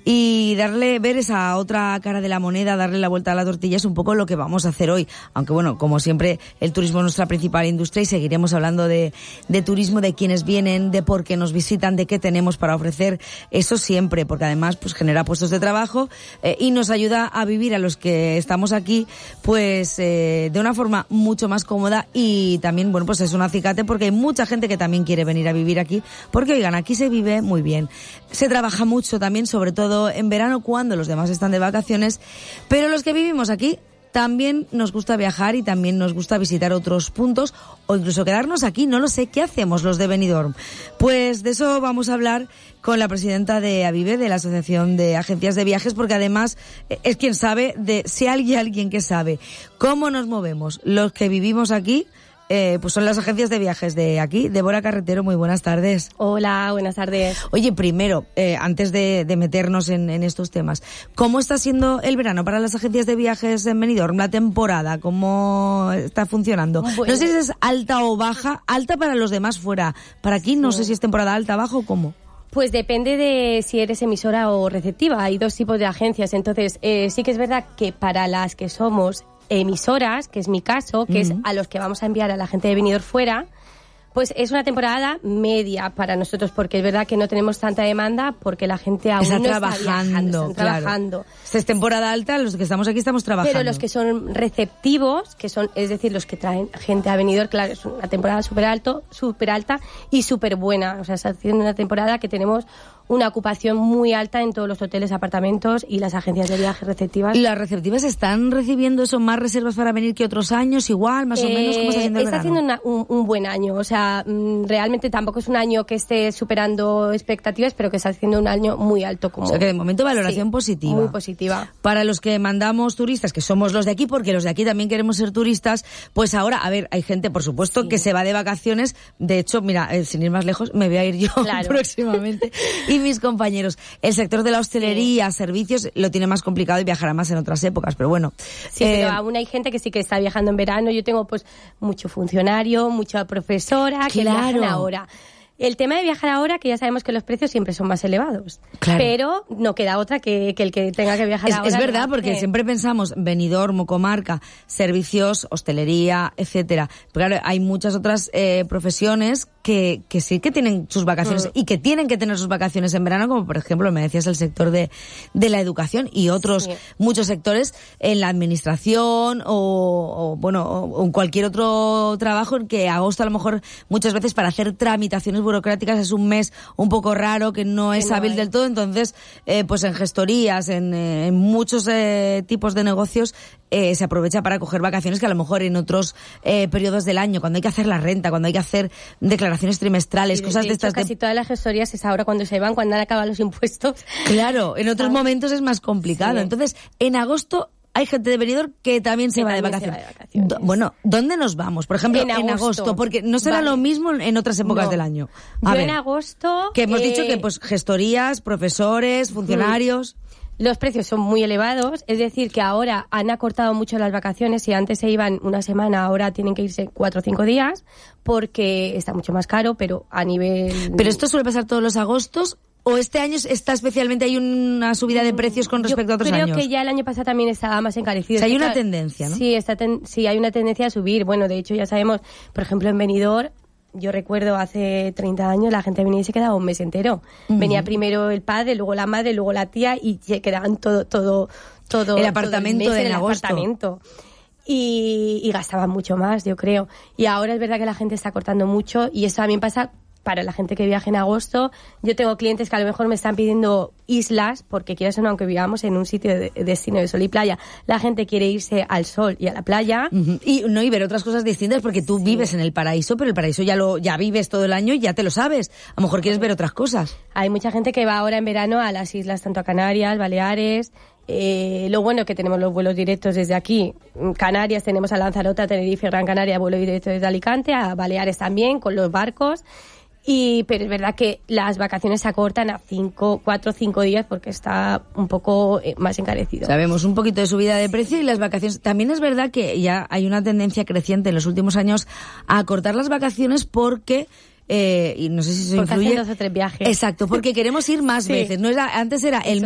y ver esa otra cara de la moneda, darle la vuelta a la tortilla es un poco lo que vamos a hacer hoy. Aunque bueno, como siempre, el turismo es nuestra principal industria y seguiremos hablando de turismo, de quienes vienen, de por qué nos visitan, de qué tenemos para ofrecer, eso siempre, porque además pues genera puestos de trabajo y nos ayuda a vivir a los que estamos aquí pues de una forma mucho más cómoda, y también bueno pues es un acicate porque hay mucha gente que también quiere venir a vivir aquí, porque oigan, aquí se vive muy bien, se trabaja mucho también, sobre todo en verano cuando los demás están de vacaciones, pero los que vivimos aquí también nos gusta viajar y también nos gusta visitar otros puntos o incluso quedarnos aquí, no lo sé. ¿Qué hacemos los de Benidorm? Pues de eso vamos a hablar con la presidenta de AVIVE, de la Asociación de Agencias de Viajes, porque además es quien sabe, si hay alguien que sabe cómo nos movemos los que vivimos aquí, pues son las agencias de viajes de aquí. Débora Carretero, muy buenas tardes. Hola, buenas tardes. Oye, primero, antes de meternos en estos temas, ¿cómo está siendo el verano para las agencias de viajes en Benidorm? La temporada, ¿cómo está funcionando? Bueno, no sé si es alta o baja, alta para los demás fuera. Para aquí no sé si es temporada alta, baja o cómo. Pues depende de si eres emisora o receptiva. Hay dos tipos de agencias. Entonces, sí que es verdad que para las que somos emisoras, que es mi caso, que es a los que vamos a enviar a la gente de Benidorm fuera, pues es una temporada media para nosotros, porque es verdad que no tenemos tanta demanda porque la gente aún está no trabajando, está trabajando. Esta es temporada alta, los que estamos aquí estamos trabajando. Pero los que son receptivos, que son, es decir, los que traen gente a Benidorm, claro, es una temporada súper alta y súper buena. O sea, está haciendo una temporada que tenemos una ocupación muy alta en todos los hoteles, apartamentos y las agencias de viajes receptivas. ¿Las receptivas están recibiendo eso, más reservas para venir que otros años, igual, más o menos? ¿Cómo está haciendo el verano? Está haciendo un buen año, o sea, realmente tampoco es un año que esté superando expectativas, pero que está haciendo un año muy alto. O sea, que de momento valoración positiva. Muy positiva. Para los que mandamos turistas, que somos los de aquí, porque los de aquí también queremos ser turistas, pues ahora, a ver, hay gente, por supuesto, que se va de vacaciones. De hecho, mira, sin ir más lejos, me voy a ir yo próximamente. Y mis compañeros. El sector de la hostelería, servicios, lo tiene más complicado y viajará más en otras épocas, pero bueno. Sí, pero aún hay gente que sí que está viajando en verano. Yo tengo pues mucho funcionario, mucha profesora que viajan ahora. El tema de viajar ahora, que ya sabemos que los precios siempre son más elevados, pero no queda otra que el que tenga que viajar ahora. Es verdad, porque siempre pensamos Benidorm, comarca, servicios, hostelería, etcétera. Pero claro, hay muchas otras profesiones que sí que tienen sus vacaciones y que tienen que tener sus vacaciones en verano, como por ejemplo, me decías, el sector de la educación y otros muchos sectores en la administración o en cualquier otro trabajo, en que agosto a lo mejor muchas veces para hacer tramitaciones burocráticas es un mes un poco raro, que no es hábil del todo. Entonces pues en gestorías, en muchos tipos de negocios se aprovecha para coger vacaciones que a lo mejor en otros periodos del año, cuando hay que hacer la renta, cuando hay que hacer declaraciones trimestrales, cosas de estas. Casi todas las gestorías es ahora cuando se van, cuando han acabado los impuestos. Claro, en otros momentos es más complicado. Entonces, en agosto hay gente de Benidorm que también se va de vacaciones. Bueno, ¿dónde nos vamos? Por ejemplo, en agosto, porque no será lo mismo en otras épocas del año. En agosto... Que hemos dicho que pues gestorías, profesores, funcionarios... Los precios son muy elevados, es decir, que ahora han acortado mucho las vacaciones. Si antes se iban una semana, ahora tienen que irse 4 o 5 días, porque está mucho más caro, pero a nivel... ¿Pero esto suele pasar todos los agostos? ¿O este año está especialmente, hay una subida de precios con respecto a otros años? Yo creo que ya el año pasado también estaba más encarecido. O sea, hay una tendencia, ¿no? Sí, sí, hay una tendencia a subir. Bueno, de hecho ya sabemos, por ejemplo, en Benidorm, yo recuerdo hace 30 años la gente venía y se quedaba un mes entero. Venía primero el padre, luego la madre, luego la tía, y se quedaban todo el apartamento en agosto. Apartamento. Y gastaban mucho más, yo creo. Y ahora es verdad que la gente está cortando mucho, y eso también pasa para la gente que viaja en agosto. Yo tengo clientes que a lo mejor me están pidiendo islas, porque quieras o no, aunque vivamos en un sitio de destino de sol y playa, la gente quiere irse al sol y a la playa. Y ver otras cosas distintas, porque tú vives en el paraíso, pero el paraíso ya vives todo el año y ya te lo sabes. A lo mejor quieres ver otras cosas. Hay mucha gente que va ahora en verano a las islas, tanto a Canarias, Baleares. Lo bueno que tenemos los vuelos directos desde aquí. Canarias tenemos a Lanzarote, Tenerife, Gran Canaria, vuelo directo desde Alicante, a Baleares también, con los barcos. Pero es verdad que las vacaciones se acortan a 4 o 5 días porque está un poco más encarecido. Sabemos un poquito de subida de precio y las vacaciones. También es verdad que ya hay una tendencia creciente en los últimos años a acortar las vacaciones porque... y no sé si eso porque influye. hacen 2 o 3 viajes. Exacto, porque queremos ir más veces. No era, antes era el